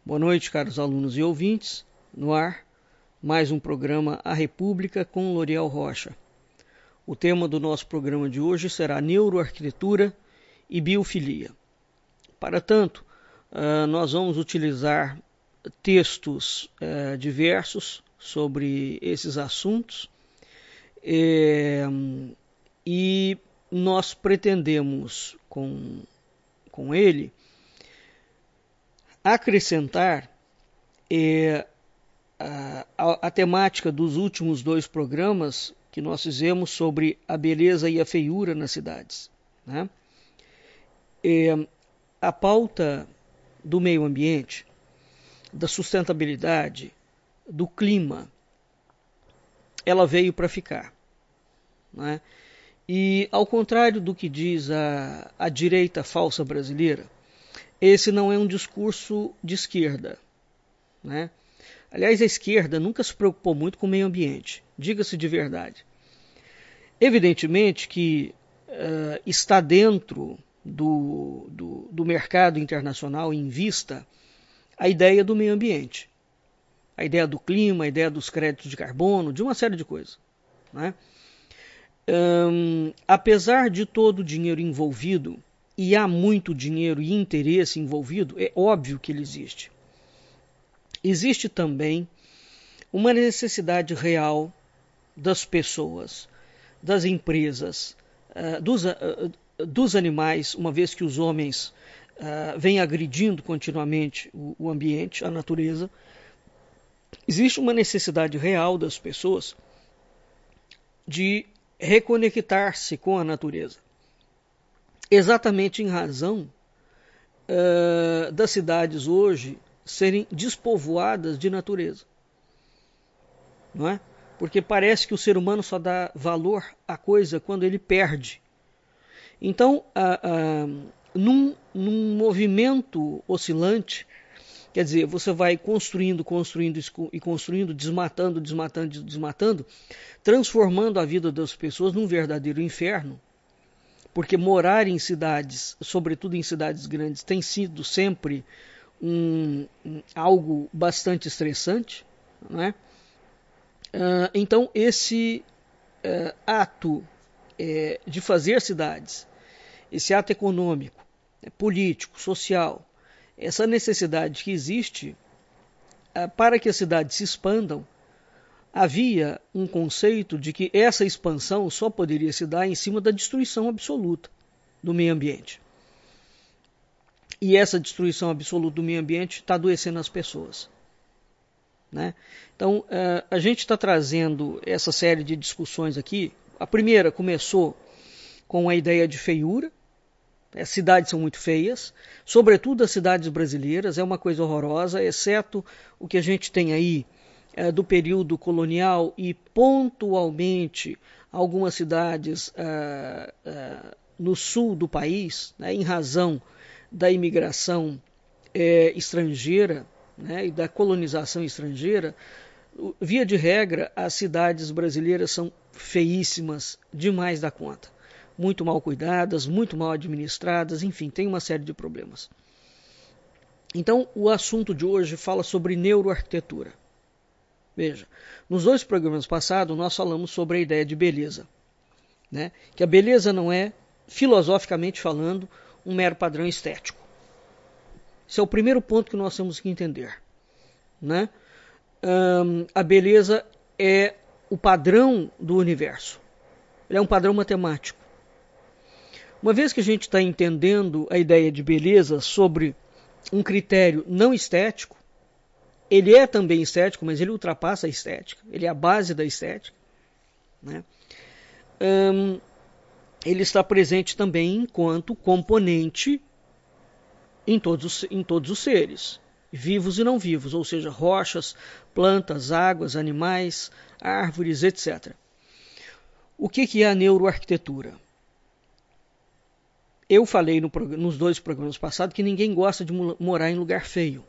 Boa noite, caros alunos e ouvintes. No ar, mais um programa A República com Loriel Rocha. O tema do nosso programa de hoje será neuroarquitetura e biofilia. Para tanto, nós vamos utilizar textos diversos sobre esses assuntos e nós pretendemos com ele acrescentar a temática dos últimos dois programas que nós fizemos sobre a beleza e a feiura nas cidades, né? A pauta do meio ambiente, da sustentabilidade, do clima, ela veio para ficar, né? E ao contrário do que diz a direita falsa brasileira, esse não é um discurso de esquerda, né? Aliás, a esquerda nunca se preocupou muito com o meio ambiente, diga-se de verdade. Evidentemente que está dentro do mercado internacional em vista a ideia do meio ambiente, a ideia do clima, a ideia dos créditos de carbono, de uma série de coisas, né? Apesar de todo o dinheiro envolvido, e há muito dinheiro e interesse envolvido, é óbvio que ele existe. Existe também uma necessidade real das pessoas, das empresas, dos animais, uma vez que os homens vêm agredindo continuamente o ambiente, a natureza. Existe uma necessidade real das pessoas de reconectar-se com a natureza. Exatamente em razão das cidades hoje serem despovoadas de natureza, não é? Porque parece que o ser humano só dá valor à coisa quando ele perde. Então, num movimento oscilante, quer dizer, você vai construindo, desmatando, transformando a vida das pessoas num verdadeiro inferno. Porque morar em cidades, sobretudo em cidades grandes, tem sido sempre algo bastante estressante, né? Então, esse ato de fazer cidades, esse ato econômico, político, social, essa necessidade que existe para que as cidades se expandam, havia um conceito de que essa expansão só poderia se dar em cima da destruição absoluta do meio ambiente. E essa destruição absoluta do meio ambiente está adoecendo as pessoas, né? Então, a gente está trazendo essa série de discussões aqui. A primeira começou com a ideia de feiura. As cidades são muito feias, sobretudo as cidades brasileiras, é uma coisa horrorosa, exceto o que a gente tem aí do período colonial e pontualmente algumas cidades no sul do país, né, em razão da imigração estrangeira, né, e da colonização estrangeira. Via de regra, as cidades brasileiras são feíssimas demais da conta, muito mal cuidadas, muito mal administradas, enfim, tem uma série de problemas. Então, o assunto de hoje fala sobre neuroarquitetura. Veja, nos dois programas passados nós falamos sobre a ideia de beleza, né? Que a beleza não é, filosoficamente falando, um mero padrão estético. Esse é o primeiro ponto que nós temos que entender, né? A beleza é o padrão do universo. Ele é um padrão matemático. Uma vez que a gente está entendendo a ideia de beleza sobre um critério não estético, ele é também estético, mas ele ultrapassa a estética, ele é a base da estética, né? Ele está presente também enquanto componente em todos os seres, vivos e não vivos, ou seja, rochas, plantas, águas, animais, árvores, etc. O que é a neuroarquitetura? Eu falei nos dois programas passados que ninguém gosta de morar em lugar feio.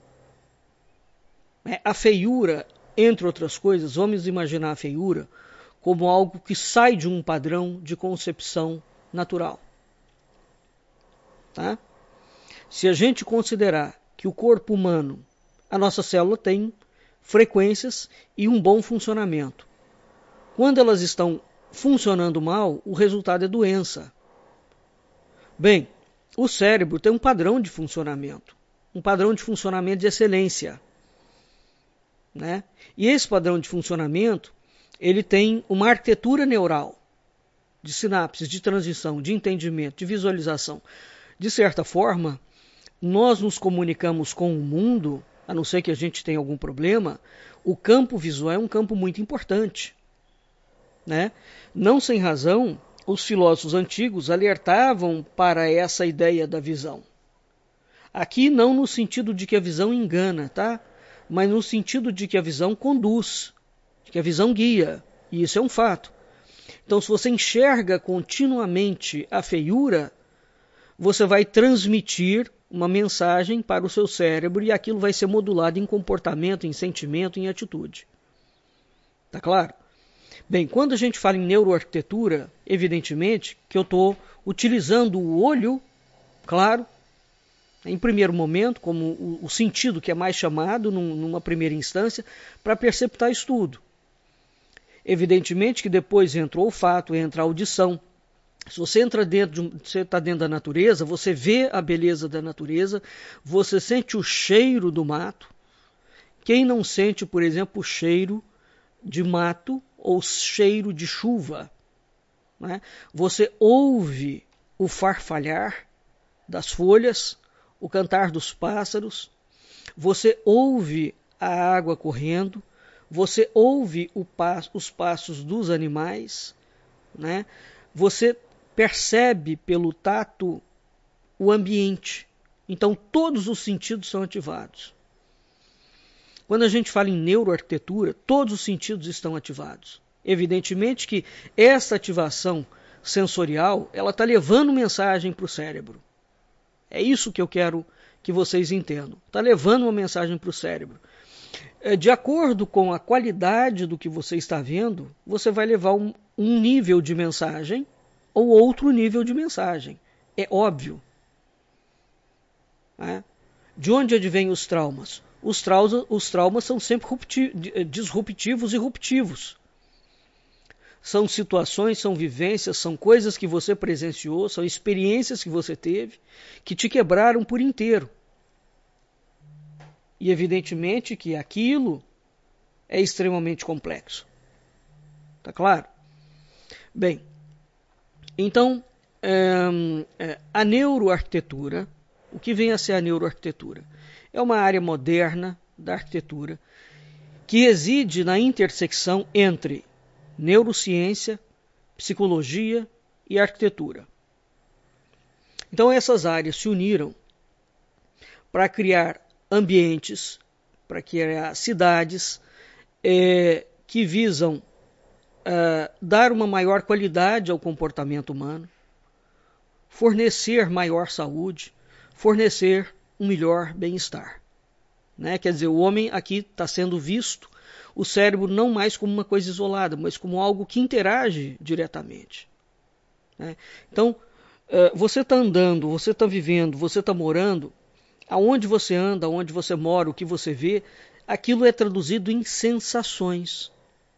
A feiura, entre outras coisas, vamos imaginar a feiura como algo que sai de um padrão de concepção natural. Tá? Se a gente considerar que o corpo humano A nossa célula tem frequências e um bom funcionamento. Quando elas estão funcionando mal, o resultado é doença. Bem, o cérebro tem um padrão de funcionamento de excelência, né? E esse padrão de funcionamento, ele tem uma arquitetura neural, de sinapses, de transição, de entendimento, de visualização. De certa forma, nós nos comunicamos com o mundo, a não ser que a gente tenha algum problema, o campo visual é um campo muito importante, né? Não sem razão, os filósofos antigos alertavam para essa ideia da visão. Aqui não no sentido de que a visão engana, tá? Mas no sentido de que a visão conduz, de que a visão guia, e isso é um fato. Então, se você enxerga continuamente a feiura, você vai transmitir uma mensagem para o seu cérebro e aquilo vai ser modulado em comportamento, em sentimento, em atitude. Tá claro? Bem, quando a gente fala em neuroarquitetura, evidentemente que eu estou utilizando o olho, claro, em primeiro momento, como o sentido que é mais chamado numa primeira instância, para perceptar isso tudo. Evidentemente que depois entra o olfato, entra a audição. Se você está dentro da natureza, você vê a beleza da natureza, você sente o cheiro do mato. Quem não sente, por exemplo, o cheiro de mato ou cheiro de chuva, né? Você ouve o farfalhar das folhas, o cantar dos pássaros, você ouve a água correndo, você ouve os passos dos animais, né? Você percebe pelo tato o ambiente. Então todos os sentidos são ativados. Quando a gente fala em neuroarquitetura, todos os sentidos estão ativados. Evidentemente que essa ativação sensorial, ela está levando mensagem para o cérebro. É isso que eu quero que vocês entendam. Está levando uma mensagem para o cérebro. De acordo com a qualidade do que você está vendo, você vai levar um nível de mensagem ou outro nível de mensagem. É óbvio. Né? De onde advêm os traumas? Os traumas são sempre disruptivos e ruptivos. São situações, são vivências, são coisas que você presenciou, são experiências que você teve, que te quebraram por inteiro. E evidentemente que aquilo é extremamente complexo. Tá claro? Bem, então, a neuroarquitetura, o que vem a ser a neuroarquitetura? É uma área moderna da arquitetura que reside na intersecção entre neurociência, psicologia e arquitetura. Então essas áreas se uniram para criar ambientes, para criar cidades que visam dar uma maior qualidade ao comportamento humano, fornecer maior saúde, fornecer um melhor bem-estar. Né? Quer dizer, o homem aqui está sendo visto, o cérebro não mais como uma coisa isolada, mas como algo que interage diretamente. Né? Então, você está andando, você está vivendo, você está morando, aonde você anda, aonde você mora, o que você vê, aquilo é traduzido em sensações.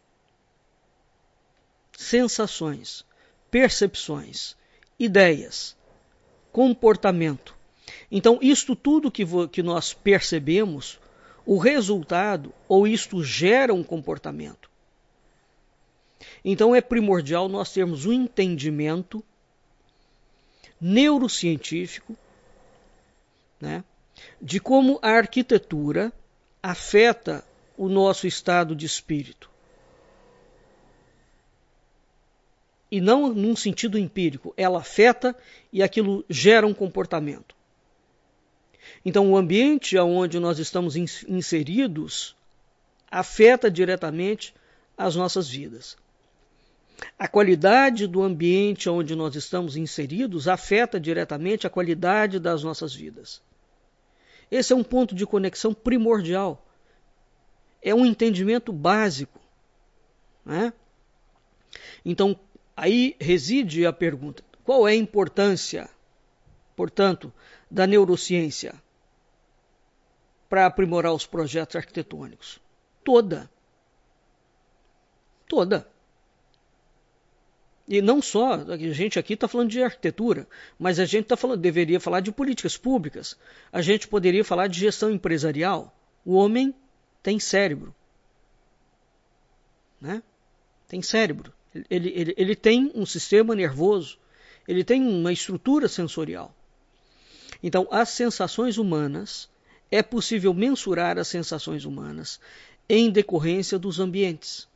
Sensações, percepções, ideias, comportamento. Então, isto tudo que nós percebemos, o resultado, ou isto gera um comportamento. Então, é primordial nós termos um entendimento neurocientífico, né, de como a arquitetura afeta o nosso estado de espírito. E não num sentido empírico, ela afeta e aquilo gera um comportamento. Então, o ambiente onde nós estamos inseridos afeta diretamente as nossas vidas. A qualidade do ambiente onde nós estamos inseridos afeta diretamente a qualidade das nossas vidas. Esse é um ponto de conexão primordial. É um entendimento básico. Né? Então, aí reside a pergunta: qual é a importância, portanto, da neurociência? para aprimorar os projetos arquitetônicos? Toda. Toda. E não só, a gente aqui está falando de arquitetura, mas a gente deveria falar de políticas públicas. A gente poderia falar de gestão empresarial. O homem tem cérebro. Né? Tem cérebro. Ele tem um sistema nervoso. Ele tem uma estrutura sensorial. Então, as sensações humanas, é possível mensurar as sensações humanas em decorrência dos ambientes.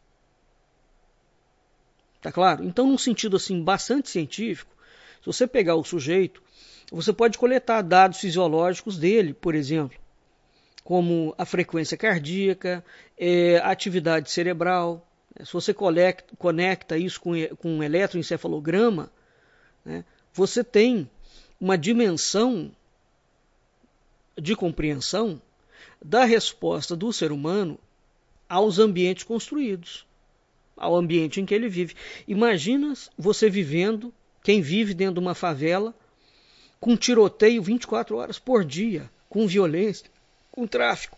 Tá claro? Então, num sentido assim bastante científico, se você pegar o sujeito, você pode coletar dados fisiológicos dele, por exemplo, como a frequência cardíaca, a atividade cerebral. Se você conecta isso com um eletroencefalograma, né, você tem uma dimensão de compreensão da resposta do ser humano aos ambientes construídos, ao ambiente em que ele vive. Imagina você vivendo, quem vive dentro de uma favela, com tiroteio 24 horas por dia, com violência, com tráfico.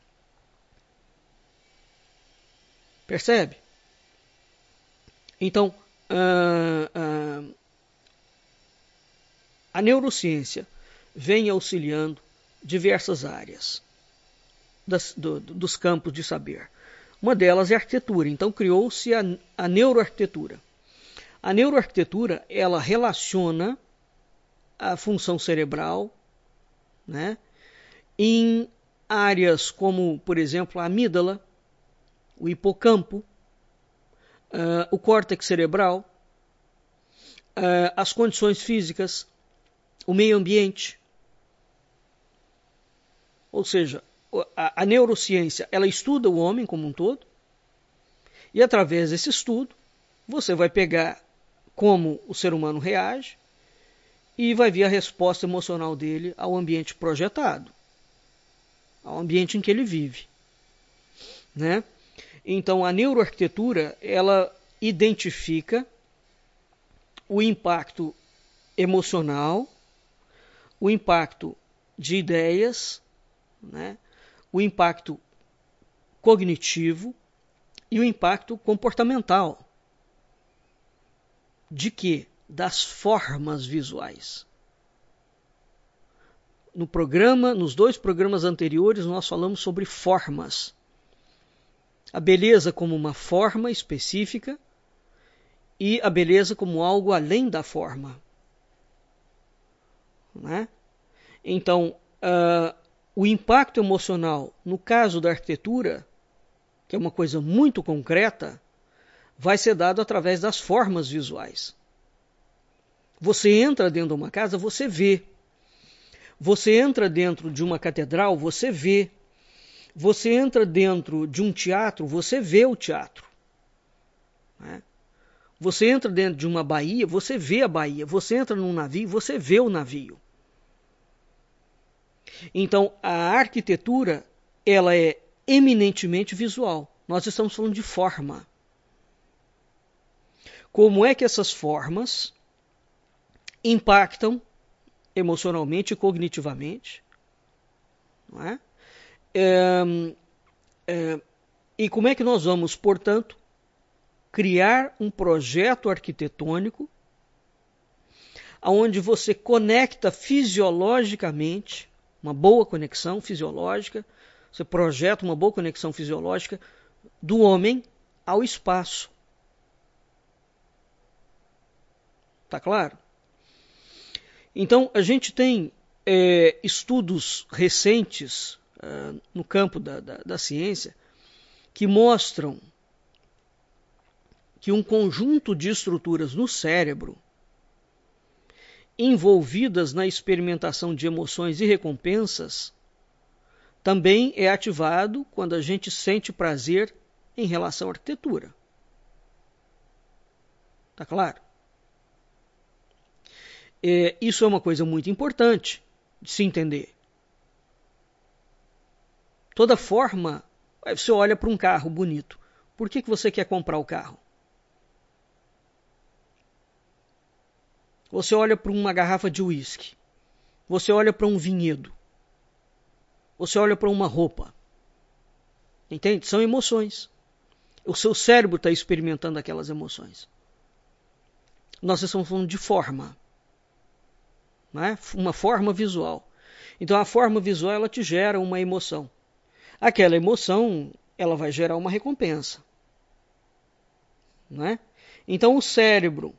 Percebe? Então, a neurociência vem auxiliando diversas áreas dos campos de saber. Uma delas é a arquitetura. Então, criou-se a neuroarquitetura. A neuroarquitetura, ela relaciona a função cerebral, né, em áreas como, por exemplo, a amígdala, o hipocampo, o córtex cerebral, as condições físicas, o meio ambiente. Ou seja, a neurociência, ela estuda o homem como um todo, e através desse estudo, você vai pegar como o ser humano reage e vai ver a resposta emocional dele ao ambiente projetado, ao ambiente em que ele vive. Né? Então, a neuroarquitetura, ela identifica o impacto emocional, o impacto de ideias, né? O impacto cognitivo e o impacto comportamental. De quê? Das formas visuais. Nos 2 programas anteriores, nós falamos sobre formas. A beleza como uma forma específica e a beleza como algo além da forma. Né? Então, o impacto emocional, no caso da arquitetura, que é uma coisa muito concreta, vai ser dado através das formas visuais. Você entra dentro de uma casa, você vê. Você entra dentro de uma catedral, você vê. Você entra dentro de um teatro, você vê o teatro. Né? Você entra dentro de uma baía, você vê a baía. Você entra num navio, você vê o navio. Então, a arquitetura, ela é eminentemente visual. Nós estamos falando de forma. Como é que essas formas impactam emocionalmente e cognitivamente? Não é? E como é que nós vamos, portanto, criar um projeto arquitetônico onde você conecta fisiologicamente, uma boa conexão fisiológica, você projeta uma boa conexão fisiológica do homem ao espaço. Tá claro? Então, a gente tem estudos recentes no campo da ciência que mostram que um conjunto de estruturas no cérebro envolvidas na experimentação de emoções e recompensas também é ativado quando a gente sente prazer em relação à arquitetura. Tá claro? Isso é uma coisa muito importante de se entender. Toda forma, você olha para um carro bonito. Por que você quer comprar o carro? Você olha para uma garrafa de uísque. Você olha para um vinhedo. Você olha para uma roupa. Entende? São emoções. O seu cérebro está experimentando aquelas emoções. Nós estamos falando de forma. Não é? Uma forma visual. Então a forma visual ela te gera uma emoção. Aquela emoção ela vai gerar uma recompensa. Não é? Então o cérebro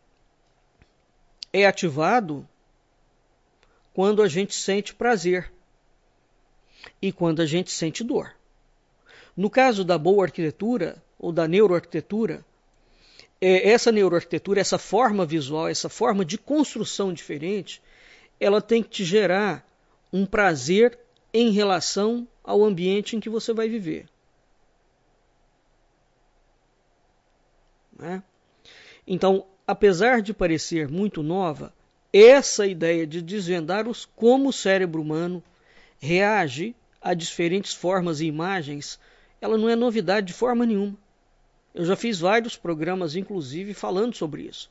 é ativado quando a gente sente prazer e quando a gente sente dor. No caso da boa arquitetura ou da neuroarquitetura, essa neuroarquitetura, essa forma visual, essa forma de construção diferente, ela tem que te gerar um prazer em relação ao ambiente em que você vai viver. Né? Então, apesar de parecer muito nova, essa ideia de desvendar como o cérebro humano reage a diferentes formas e imagens, ela não é novidade de forma nenhuma. Eu já fiz vários programas, inclusive, falando sobre isso.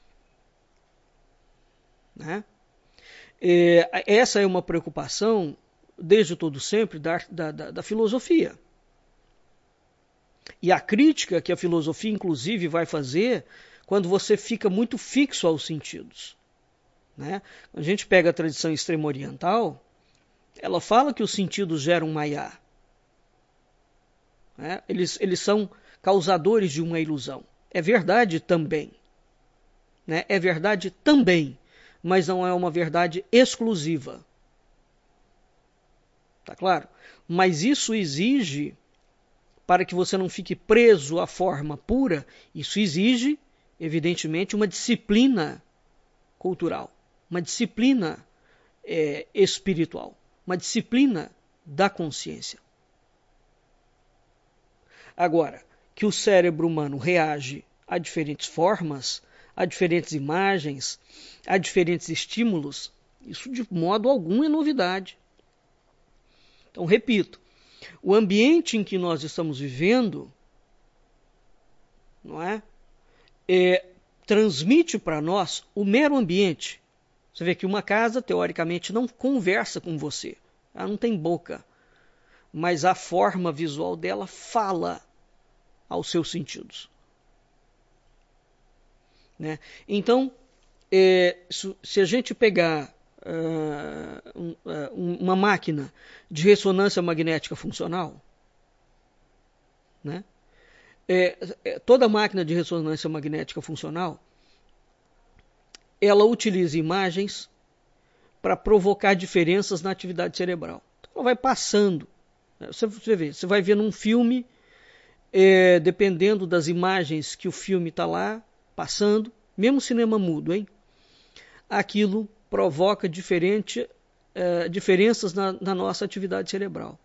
Né? Essa é uma preocupação, desde todo sempre, da filosofia. E a crítica que a filosofia, inclusive, vai fazer quando você fica muito fixo aos sentidos. Né? A gente pega a tradição extremo-oriental, ela fala que os sentidos geram maya. Né? Eles são causadores de uma ilusão. É verdade também. Né? É verdade também, mas não é uma verdade exclusiva. Tá claro? Mas isso exige, para que você não fique preso à forma pura, isso exige, evidentemente, uma disciplina cultural, uma disciplina espiritual, uma disciplina da consciência. Agora, que o cérebro humano reage a diferentes formas, a diferentes imagens, a diferentes estímulos, isso de modo algum é novidade. Então, repito, o ambiente em que nós estamos vivendo, não é, transmite para nós o mero ambiente. Você vê que uma casa, teoricamente, não conversa com você. Ela não tem boca. Mas a forma visual dela fala aos seus sentidos. Né? Então, se a gente pegar uma máquina de ressonância magnética funcional, né? Toda máquina de ressonância magnética funcional, ela utiliza imagens para provocar diferenças na atividade cerebral. Então, ela vai passando. Você vai ver num filme, dependendo das imagens que o filme está lá passando, mesmo cinema mudo, hein? Aquilo provoca diferenças na nossa atividade cerebral.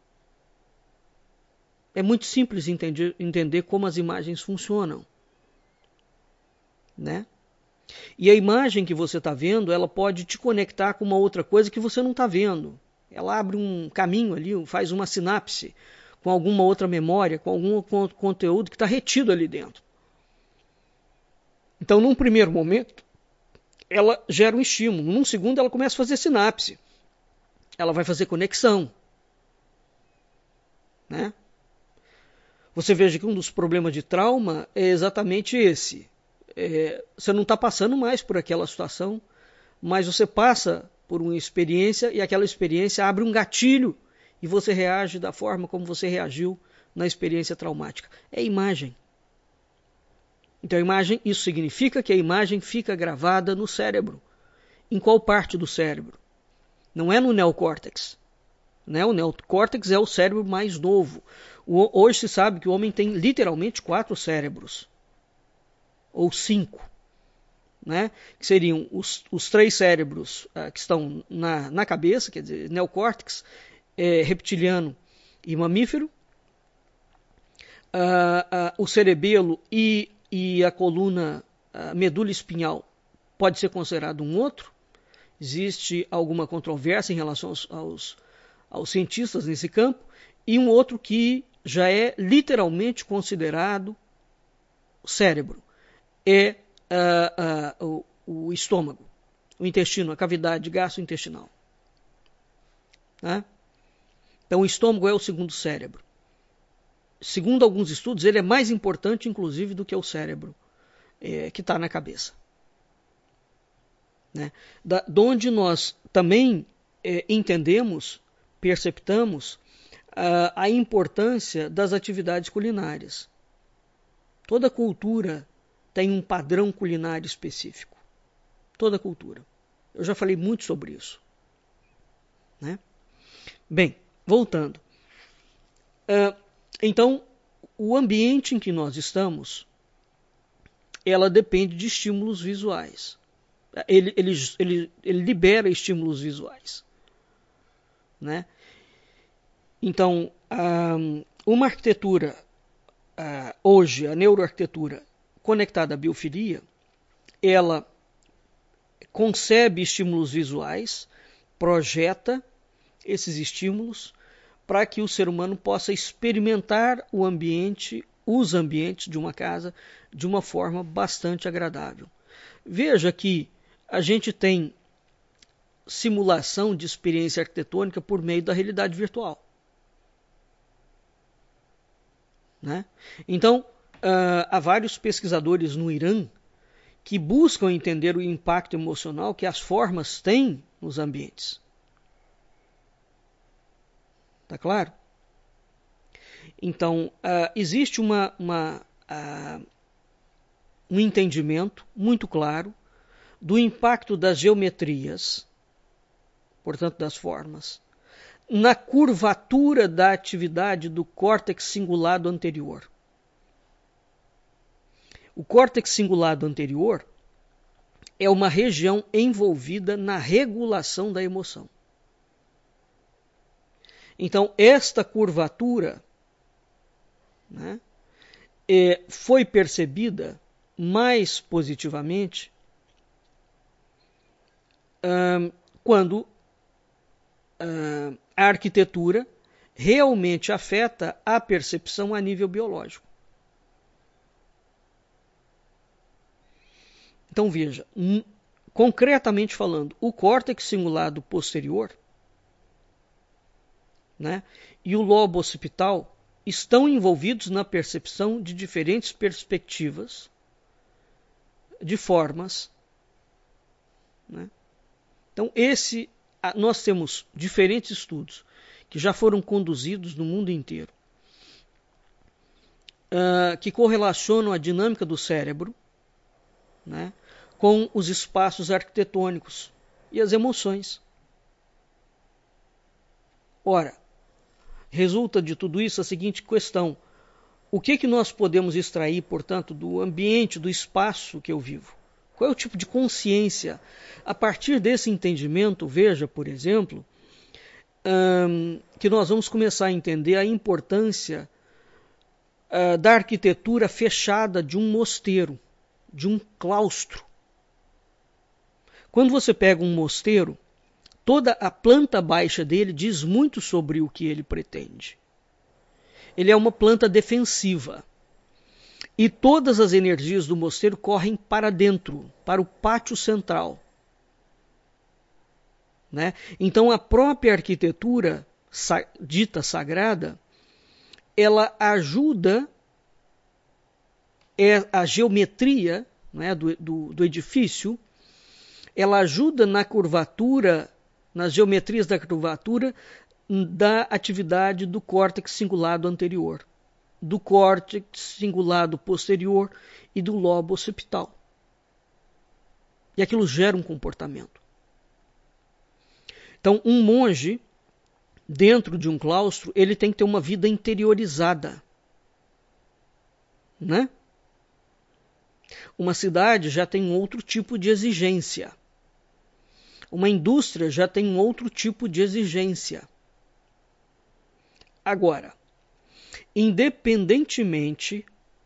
É muito simples entender como as imagens funcionam. Né? E a imagem que você está vendo, ela pode te conectar com uma outra coisa que você não está vendo. Ela abre um caminho ali, faz uma sinapse com alguma outra memória, com algum conteúdo que está retido ali dentro. Então, num primeiro momento, ela gera um estímulo. Num segundo, ela começa a fazer sinapse. Ela vai fazer conexão. Né? Você veja que um dos problemas de trauma é exatamente esse. Você não está passando mais por aquela situação, mas você passa por uma experiência e aquela experiência abre um gatilho e você reage da forma como você reagiu na experiência traumática. É imagem. Então, isso significa que a imagem fica gravada no cérebro. Em qual parte do cérebro? Não é no neocórtex. Né? O neocórtex é o cérebro mais novo. Hoje se sabe que o homem tem literalmente 4 cérebros. Ou 5. Né? Que seriam os 3 cérebros que estão na cabeça, quer dizer, neocórtex, reptiliano e mamífero. O cerebelo e a coluna, a medula espinhal, pode ser considerado um outro. Existe alguma controvérsia em relação aos cientistas nesse campo. E um outro que já é literalmente considerado cérebro. É o estômago, o intestino, a cavidade gastrointestinal. Né? Então, o estômago é o segundo cérebro. Segundo alguns estudos, ele é mais importante, inclusive, do que o cérebro que está na cabeça. Né? De onde nós também entendemos, perceptamos a importância das atividades culinárias. Toda cultura tem um padrão culinário específico. Toda cultura. Eu já falei muito sobre isso. Né? Bem, voltando. Então, o ambiente em que nós estamos, ela depende de estímulos visuais. Ele libera estímulos visuais. Né? Então, uma arquitetura, hoje, a neuroarquitetura conectada à biofilia, ela concebe estímulos visuais, projeta esses estímulos para que o ser humano possa experimentar o ambiente, os ambientes de uma casa de uma forma bastante agradável. Veja que a gente tem simulação de experiência arquitetônica por meio da realidade virtual. Né? Então, há vários pesquisadores no Irã que buscam entender o impacto emocional que as formas têm nos ambientes. Tá claro? Então, existe um entendimento muito claro do impacto das geometrias, portanto das formas, na curvatura da atividade do córtex cingulado anterior. O córtex cingulado anterior é uma região envolvida na regulação da emoção. Então, esta curvatura, né, foi percebida mais positivamente quando a arquitetura realmente afeta a percepção a nível biológico. Então veja, concretamente falando, o córtex cingulado posterior, né, e o lobo occipital estão envolvidos na percepção de diferentes perspectivas, de formas. Né? Então nós temos diferentes estudos que já foram conduzidos no mundo inteiro, que correlacionam a dinâmica do cérebro, né, com os espaços arquitetônicos e as emoções. Ora, resulta de tudo isso a seguinte questão: o que nós podemos extrair, portanto, do ambiente, do espaço que eu vivo? Qual é o tipo de consciência? A partir desse entendimento, veja, por exemplo, que nós vamos começar a entender a importância da arquitetura fechada de um mosteiro, de um claustro. Quando você pega um mosteiro, toda a planta baixa dele diz muito sobre o que ele pretende. Ele é uma planta defensiva. E todas as energias do mosteiro correm para dentro, para o pátio central. Né? Então a própria arquitetura dita sagrada, ela ajuda a geometria, né, do edifício, ela ajuda na curvatura, nas geometrias da curvatura da atividade do córtex cingulado anterior, do córtex cingulado posterior e do lobo occipital. E aquilo gera um comportamento. Então, um monge, dentro de um claustro, ele tem que ter uma vida interiorizada. Né? Uma cidade já tem um outro tipo de exigência. Uma indústria já tem um outro tipo de exigência. Agora, independentemente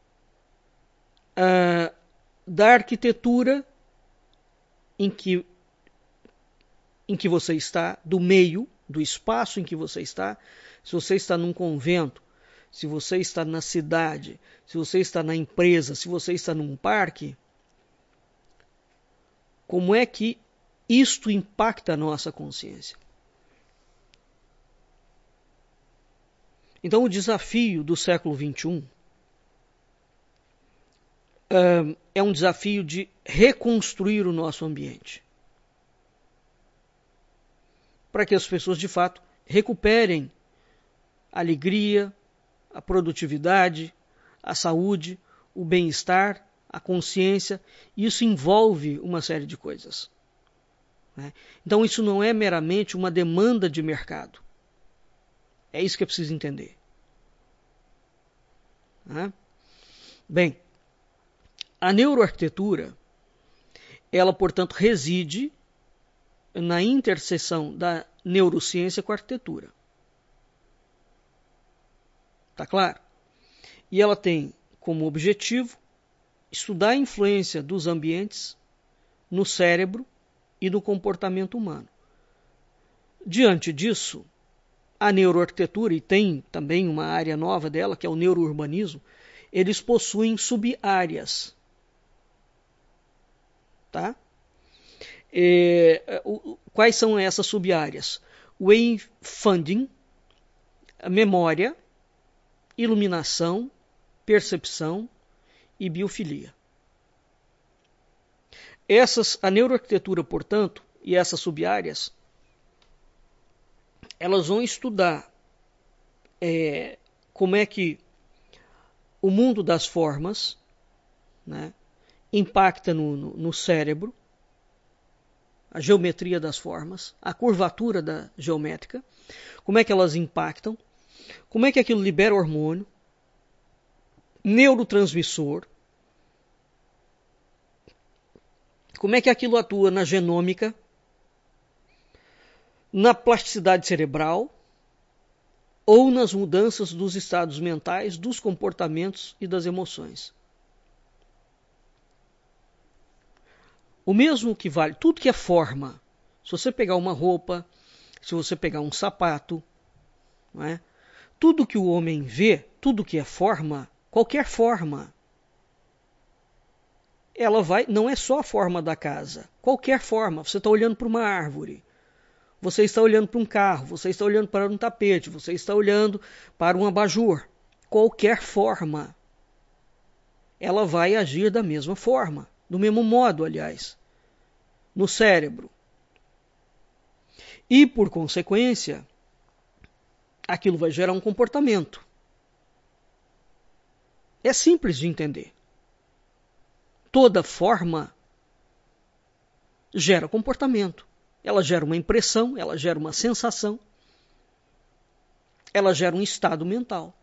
da arquitetura em que você está, do meio, do espaço em que você está, se você está num convento, se você está na cidade, se você está na empresa, se você está num parque, como é que isto impacta a nossa consciência? Então, o desafio do século XXI é um desafio de reconstruir o nosso ambiente, para que as pessoas, de fato, recuperem a alegria, a produtividade, a saúde, o bem-estar, a consciência. Isso envolve uma série de coisas, né? Então, isso não é meramente uma demanda de mercado. É isso que é preciso entender, né? Bem, a neuroarquitetura, ela, portanto, reside na interseção da neurociência com a arquitetura. Tá claro? E ela tem como objetivo estudar a influência dos ambientes no cérebro e no comportamento humano. Diante disso, a neuroarquitetura, e tem também uma área nova dela, que é o neurourbanismo, eles possuem sub-áreas. Tá? Quais são essas sub-áreas? Wayfinding, memória, iluminação, percepção e biofilia. A neuroarquitetura, portanto, e essas sub-áreas, elas vão estudar como é que o mundo das formas, né, impacta no cérebro, a geometria das formas, a curvatura geométrica, como é que elas impactam, como é que aquilo libera hormônio, neurotransmissor, como é que aquilo atua na genômica, na plasticidade cerebral ou nas mudanças dos estados mentais, dos comportamentos e das emoções. O mesmo que vale, tudo que é forma. Se você pegar uma roupa, se você pegar um sapato, não é? Tudo que o homem vê, tudo que é forma, qualquer forma, ela não é só a forma da casa, qualquer forma. Você está olhando para uma árvore, você está olhando para um carro, você está olhando para um tapete, você está olhando para um abajur. Qualquer forma, ela vai agir da mesma forma, do mesmo modo, aliás, no cérebro. E, por consequência, aquilo vai gerar um comportamento. É simples de entender. Toda forma gera comportamento. Ela gera uma impressão, ela gera uma sensação, ela gera um estado mental.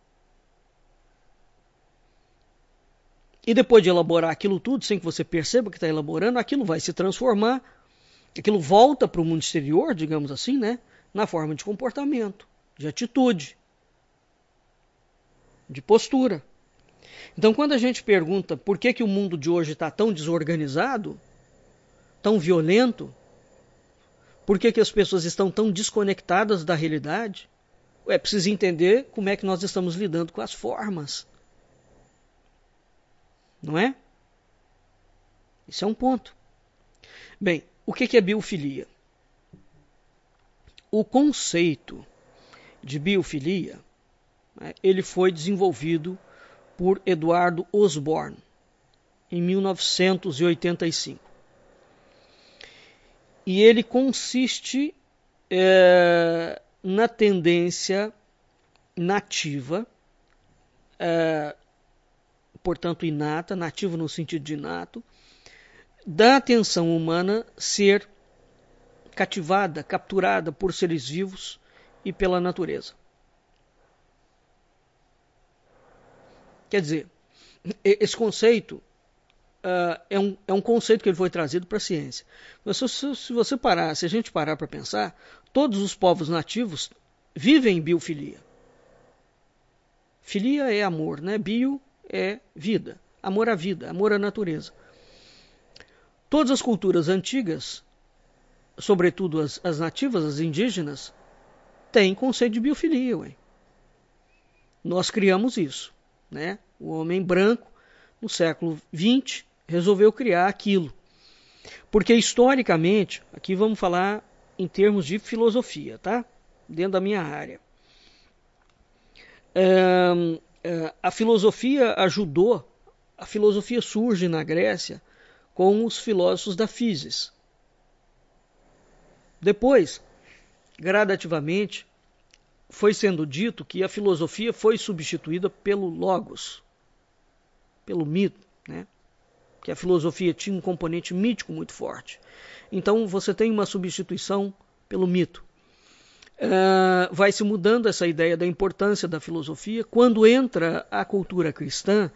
E depois de elaborar aquilo tudo, sem que você perceba que está elaborando, aquilo vai se transformar, aquilo volta para o mundo exterior, digamos assim, né, na forma de comportamento, de atitude, de postura. Então, quando a gente pergunta por que o mundo de hoje está tão desorganizado, tão violento, por que as pessoas estão tão desconectadas da realidade, é preciso entender como é que nós estamos lidando com as formas. Não é? Isso é um ponto. Bem, o que é biofilia? O conceito de biofilia, ele foi desenvolvido por Eduardo Osborne em 1985. E ele consiste na tendência nativa, portanto inata, nativa no sentido de inato, da atenção humana ser cativada, capturada por seres vivos e pela natureza. Quer dizer, esse conceito é um conceito que ele foi trazido para a ciência. Mas se a gente parar para pensar, todos os povos nativos vivem em biofilia. Filia é amor, né? Bio é vida, amor à vida, amor à natureza. Todas as culturas antigas, sobretudo as nativas, as indígenas, têm conceito de biofilia. Ué. Nós criamos isso, né? O homem branco, no século XX, resolveu criar aquilo. Porque historicamente, aqui vamos falar em termos de filosofia, tá? Dentro da minha área. A filosofia ajudou, a filosofia surge na Grécia com os filósofos da physis. Depois, gradativamente, foi sendo dito que a filosofia foi substituída pelo logos, pelo mito, né? Que a filosofia tinha um componente mítico muito forte. Então você tem uma substituição pelo mito. Vai se mudando essa ideia da importância da filosofia. Quando entra a cultura cristã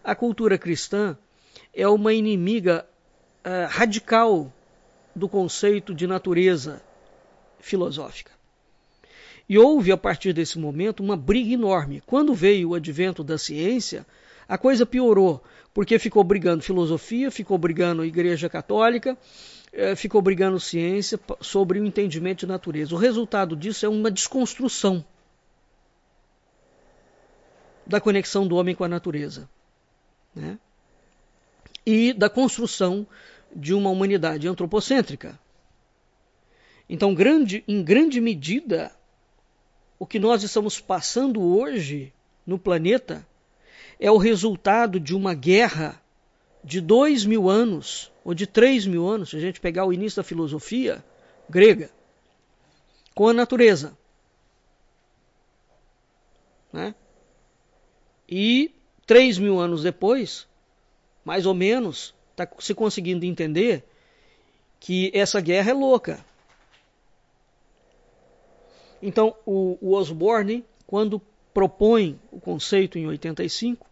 é uma inimiga radical do conceito de natureza filosófica. E houve, a partir desse momento, uma briga enorme. Quando veio o advento da ciência, a coisa piorou, porque ficou brigando filosofia, ficou brigando Igreja Católica, ficou brigando ciência sobre o entendimento de natureza. O resultado disso é uma desconstrução da conexão do homem com a natureza, né? E da construção de uma humanidade antropocêntrica. Então, em grande medida, o que nós estamos passando hoje no planeta é o resultado de uma guerra de 2.000 anos, ou de 3.000 anos, se a gente pegar o início da filosofia grega, com a natureza. Né? E 3.000 anos depois, mais ou menos, está se conseguindo entender que essa guerra é louca. Então, o Osborne, quando propõe o conceito em 85,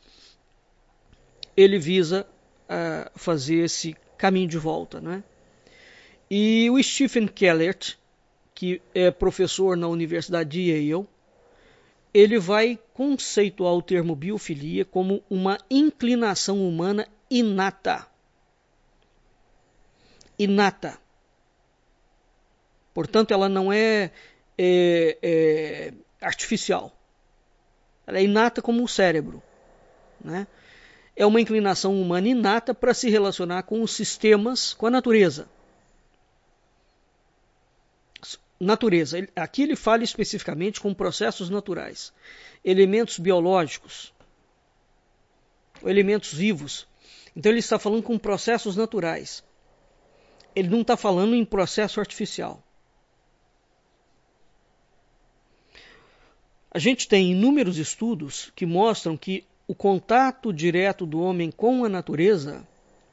ele visa fazer esse caminho de volta, né? E o Stephen Kellert, que é professor na Universidade de Yale, ele vai conceituar o termo biofilia como uma inclinação humana inata. Inata. Portanto, ela não é artificial. Ela é inata como o cérebro, né? É uma inclinação humana inata para se relacionar com os sistemas, com a natureza. Natureza. Aqui ele fala especificamente com processos naturais, elementos biológicos, elementos vivos. Então ele está falando com processos naturais. Ele não está falando em processo artificial. A gente tem inúmeros estudos que mostram que o contato direto do homem com a natureza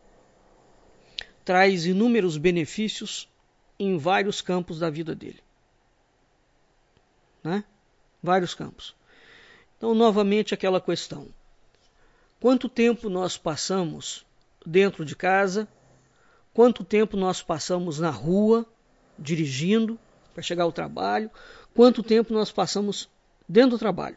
traz inúmeros benefícios em vários campos da vida dele. Né? Vários campos. Então, novamente, aquela questão. Quanto tempo nós passamos dentro de casa? Quanto tempo nós passamos na rua, dirigindo, para chegar ao trabalho? Quanto tempo nós passamos dentro do trabalho?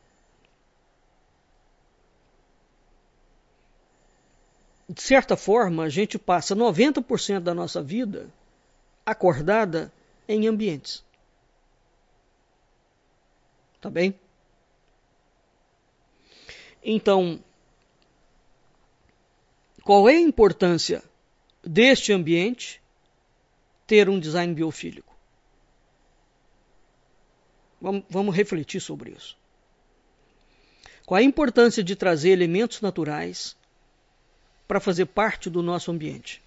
De certa forma, a gente passa 90% da nossa vida acordada em ambientes. Tá bem? Então, qual é a importância deste ambiente ter um design biofílico? Vamos refletir sobre isso. Qual é a importância de trazer elementos naturais para fazer parte do nosso ambiente?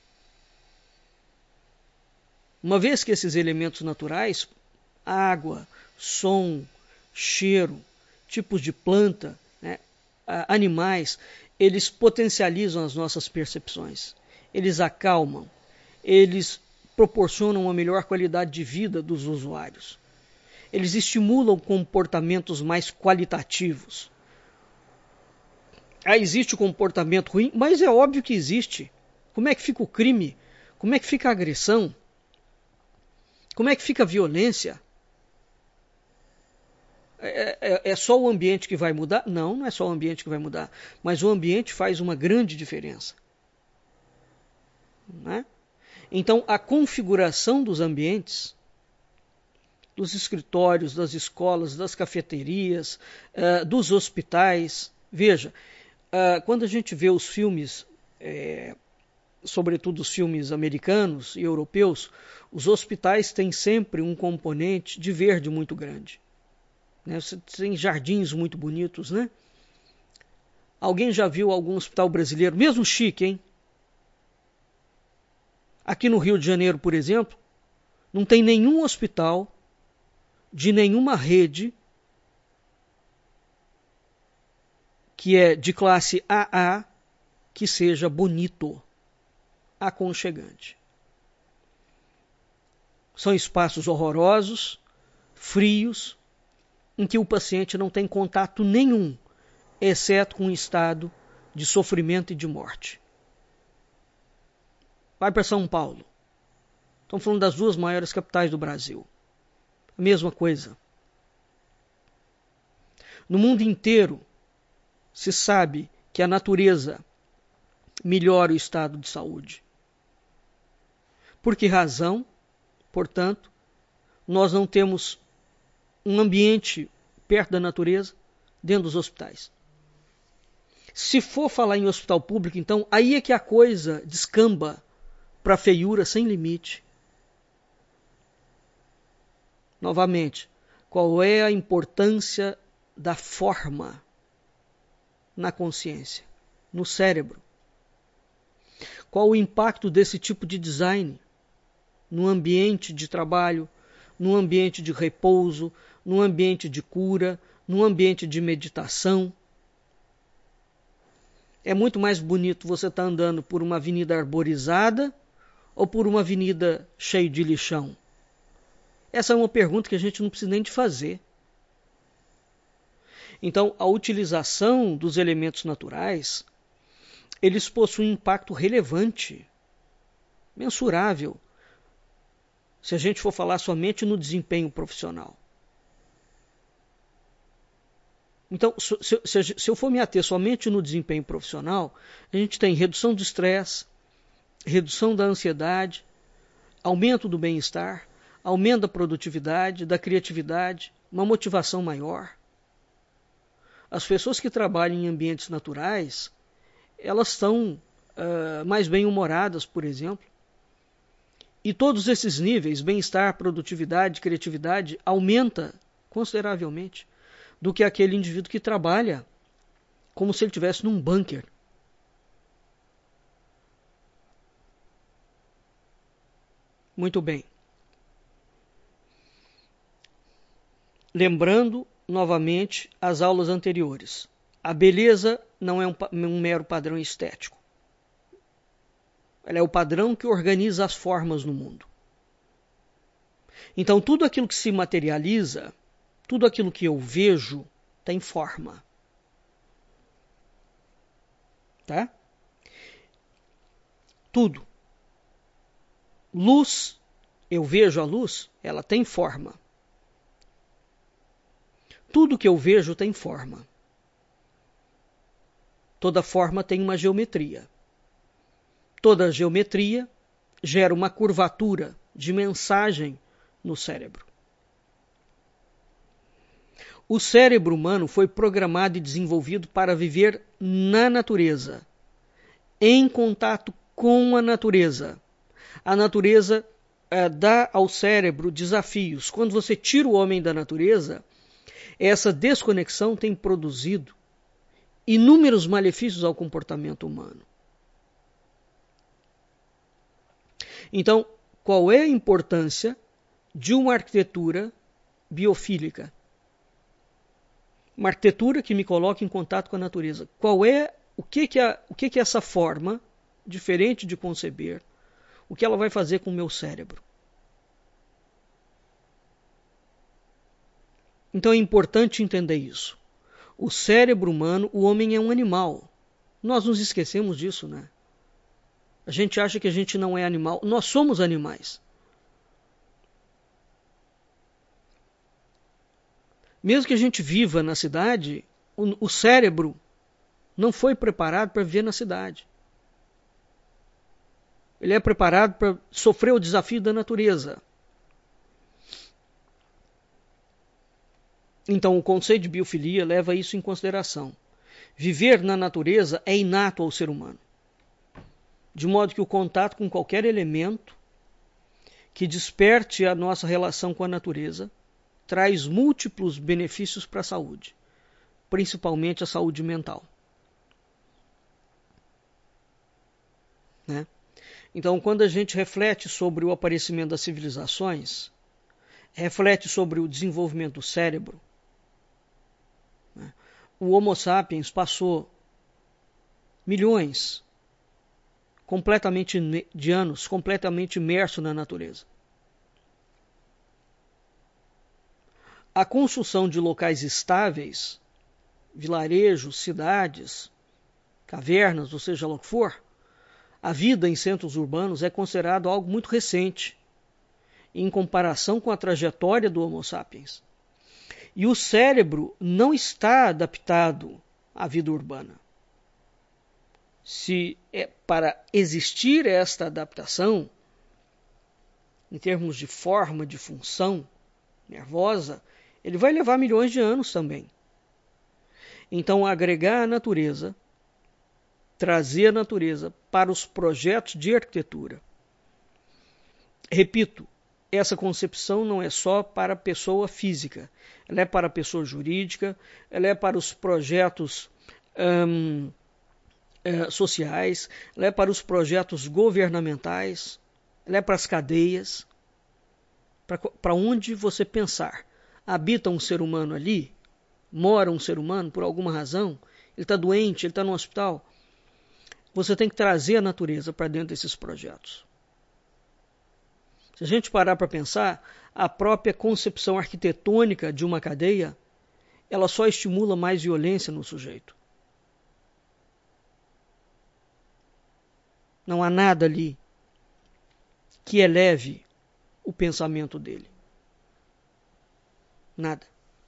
Uma vez que esses elementos naturais, água, som, cheiro, tipos de planta, né, animais, eles potencializam as nossas percepções, eles acalmam, eles proporcionam uma melhor qualidade de vida dos usuários, eles estimulam comportamentos mais qualitativos. Existe o comportamento ruim, mas é óbvio que existe. Como é que fica o crime? Como é que fica a agressão? Como é que fica a violência? É só o ambiente que vai mudar? Não, não é só o ambiente que vai mudar. Mas o ambiente faz uma grande diferença. Né? Então, a configuração dos ambientes, dos escritórios, das escolas, das cafeterias, dos hospitais. Veja, quando a gente vê os filmes, sobretudo os filmes americanos e europeus, os hospitais têm sempre um componente de verde muito grande. né? Você tem jardins muito bonitos, né? Alguém já viu algum hospital brasileiro, mesmo chique, hein? Aqui no Rio de Janeiro, por exemplo, não tem nenhum hospital de nenhuma rede que é de classe AA que seja bonito, aconchegante. São espaços horrorosos, frios, em que o paciente não tem contato nenhum, exceto com um estado de sofrimento e de morte. Vai para São Paulo. Estamos falando das duas maiores capitais do Brasil. A mesma coisa. No mundo inteiro, se sabe que a natureza melhora o estado de saúde. Por que razão, portanto, nós não temos um ambiente perto da natureza dentro dos hospitais? Se for falar em hospital público, então, aí é que a coisa descamba para feiura sem limite. Novamente, qual é a importância da forma na consciência, no cérebro? Qual o impacto desse tipo de design no ambiente de trabalho, no ambiente de repouso, no ambiente de cura, no ambiente de meditação? É muito mais bonito você estar andando por uma avenida arborizada ou por uma avenida cheia de lixão? Essa é uma pergunta que a gente não precisa nem de fazer. Então, a utilização dos elementos naturais, eles possuem um impacto relevante, mensurável, se a gente for falar somente no desempenho profissional. Então, se eu for me ater somente no desempenho profissional, a gente tem redução do estresse, redução da ansiedade, aumento do bem-estar, aumento da produtividade, da criatividade, uma motivação maior. As pessoas que trabalham em ambientes naturais, elas estão mais bem-humoradas, por exemplo. E todos esses níveis, bem-estar, produtividade, criatividade, aumenta consideravelmente do que aquele indivíduo que trabalha como se ele estivesse num bunker. Muito bem. Lembrando novamente as aulas anteriores. A beleza não é um mero padrão estético. Ela é o padrão que organiza as formas no mundo. Então, tudo aquilo que se materializa, tudo aquilo que eu vejo, tem forma. Tá? Tudo. Luz, eu vejo a luz, ela tem forma. Tudo que eu vejo tem forma. Toda forma tem uma geometria. Toda geometria gera uma curvatura de mensagem no cérebro. O cérebro humano foi programado e desenvolvido para viver na natureza, em contato com a natureza. A natureza dá ao cérebro desafios. Quando você tira o homem da natureza, essa desconexão tem produzido inúmeros malefícios ao comportamento humano. Então, qual é a importância de uma arquitetura biofílica? Uma arquitetura que me coloca em contato com a natureza. O que é essa forma diferente de conceber? O que ela vai fazer com o meu cérebro? Então é importante entender isso. O cérebro humano, o homem é um animal. Nós nos esquecemos disso, né? A gente acha que a gente não é animal. Nós somos animais. Mesmo que a gente viva na cidade, o cérebro não foi preparado para viver na cidade. Ele é preparado para sofrer o desafio da natureza. Então, o conceito de biofilia leva isso em consideração. Viver na natureza é inato ao ser humano. De modo que o contato com qualquer elemento que desperte a nossa relação com a natureza traz múltiplos benefícios para a saúde, principalmente a saúde mental. Né? Então, quando a gente reflete sobre o aparecimento das civilizações, reflete sobre o desenvolvimento do cérebro, né? O Homo sapiens passou milhões de anos completamente imerso na natureza. A construção de locais estáveis, vilarejos, cidades, cavernas, ou seja lá o que for, a vida em centros urbanos é considerado algo muito recente, em comparação com a trajetória do Homo sapiens. E o cérebro não está adaptado à vida urbana. Se é para existir esta adaptação, em termos de forma, de função nervosa, ele vai levar milhões de anos também. Então, agregar a natureza, trazer a natureza para os projetos de arquitetura. Repito, essa concepção não é só para a pessoa física, ela é para a pessoa jurídica, ela é para os projetos sociais, ela é para os projetos governamentais, ela é para as cadeias, para onde você pensar. Habita um ser humano ali, mora um ser humano por alguma razão, ele está doente, ele está no hospital, você tem que trazer a natureza para dentro desses projetos. Se a gente parar para pensar, a própria concepção arquitetônica de uma cadeia, ela só estimula mais violência no sujeito. Não há nada ali que eleve o pensamento dele. Nada.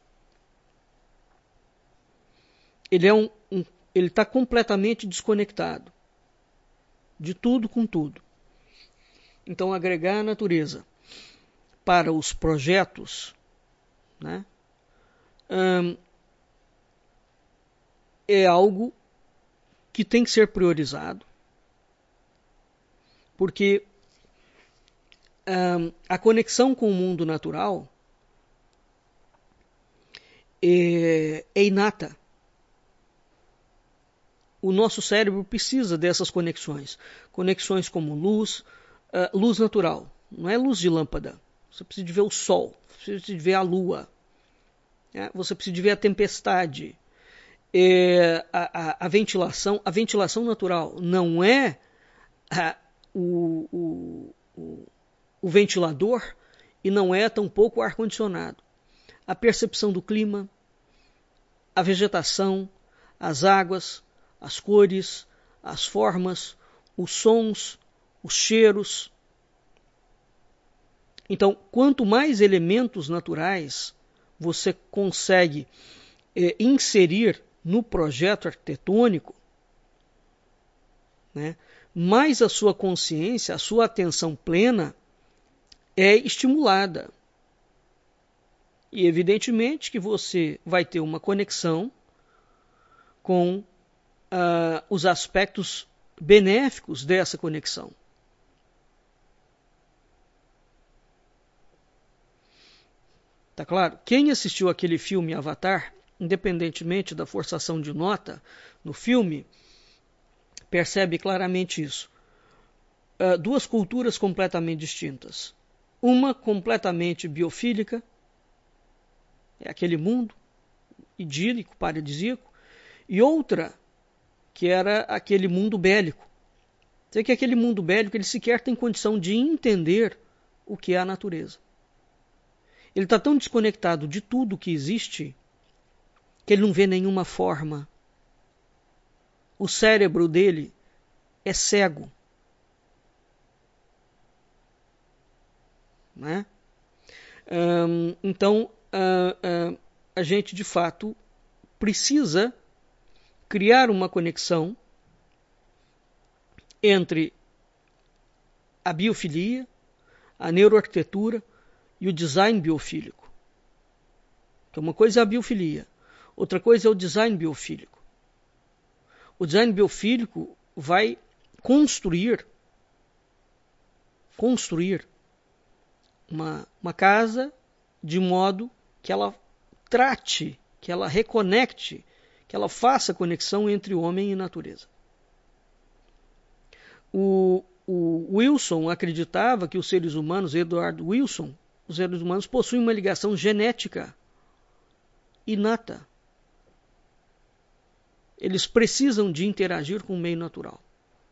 Ele está completamente desconectado de tudo com tudo. Então, agregar a natureza para os projetos, né, é algo que tem que ser priorizado, porque a conexão com o mundo natural é inata. O nosso cérebro precisa dessas conexões. Conexões como luz, luz natural. Não é luz de lâmpada. Você precisa de ver o sol, você precisa de ver a lua, né? Você precisa de ver a tempestade. A ventilação natural não é o ventilador e não é tampouco o ar-condicionado. A percepção do clima, a vegetação, as águas, as cores, as formas, os sons, os cheiros. Então, quanto mais elementos naturais você consegue inserir no projeto arquitetônico, né, mais a sua consciência, a sua atenção plena é estimulada. E evidentemente que você vai ter uma conexão com os aspectos benéficos dessa conexão. Tá claro? Quem assistiu aquele filme Avatar, independentemente da forçação de nota no filme, percebe claramente isso. Duas culturas completamente distintas. Uma completamente biofílica, é aquele mundo idílico, paradisíaco, e outra que era aquele mundo bélico. Quer dizer que aquele mundo bélico ele sequer tem condição de entender o que é a natureza. Ele está tão desconectado de tudo que existe que ele não vê nenhuma forma. O cérebro dele é cego. Né? Então, a gente de fato precisa criar uma conexão entre a biofilia, a neuroarquitetura e o design biofílico. Então, uma coisa é a biofilia, outra coisa é o design biofílico. O design biofílico vai construir uma casa de modo que ela trate, que ela reconecte, que ela faça conexão entre homem e natureza. O Wilson acreditava que os seres humanos, Edward Wilson, os seres humanos possuem uma ligação genética inata. Eles precisam de interagir com o meio natural.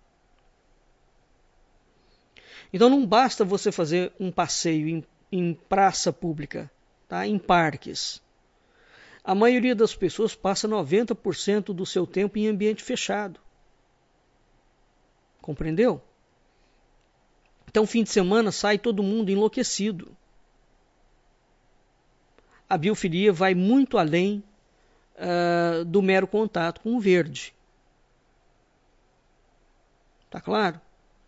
Então não basta você fazer um passeio em praça pública, tá? Em parques. A maioria das pessoas passa 90% do seu tempo em ambiente fechado. Compreendeu? Então, fim de semana, sai todo mundo enlouquecido. A biofilia vai muito além do mero contato com o verde. Tá claro?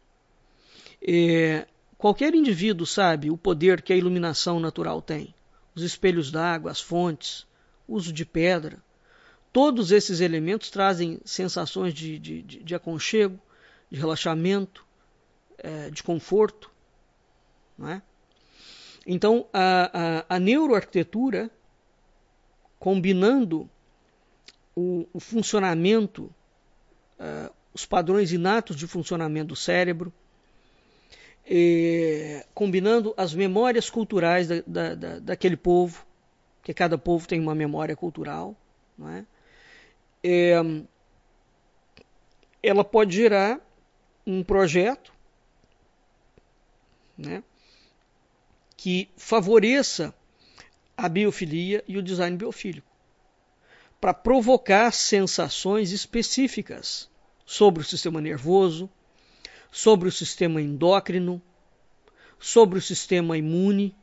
Qualquer indivíduo sabe o poder que a iluminação natural tem. Os espelhos d'água, as fontes, uso de pedra. Todos esses elementos trazem sensações de aconchego, de relaxamento, de conforto. Não é? Então, a neuroarquitetura, combinando o funcionamento, os padrões inatos de funcionamento do cérebro, combinando as memórias culturais daquele povo, porque cada povo tem uma memória cultural, não é? Ela pode gerar um projeto, né, que favoreça a biofilia e o design biofílico, para provocar sensações específicas sobre o sistema nervoso, sobre o sistema endócrino, sobre o sistema imune,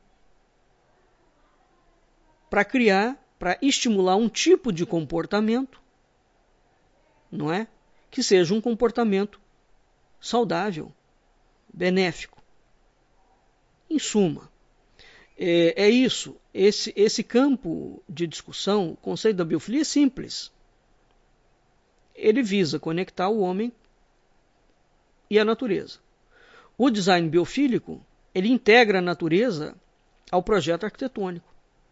para estimular um tipo de comportamento, não é? Que seja um comportamento saudável, benéfico. Em suma, é isso. Esse campo de discussão, o conceito da biofilia é simples. Ele visa conectar o homem e a natureza. O design biofílico, ele integra a natureza ao projeto arquitetônico.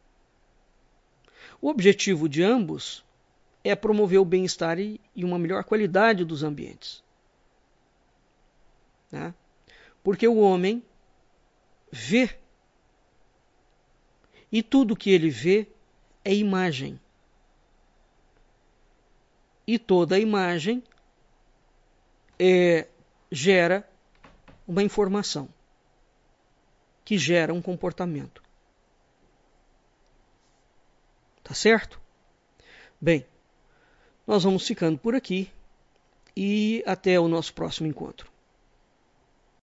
O objetivo de ambos é promover o bem-estar e uma melhor qualidade dos ambientes. Né? Porque o homem vê. E tudo que ele vê é imagem. E toda imagem gera uma informação, que gera um comportamento. Tá certo? Bem, nós vamos ficando por aqui e até o nosso próximo encontro.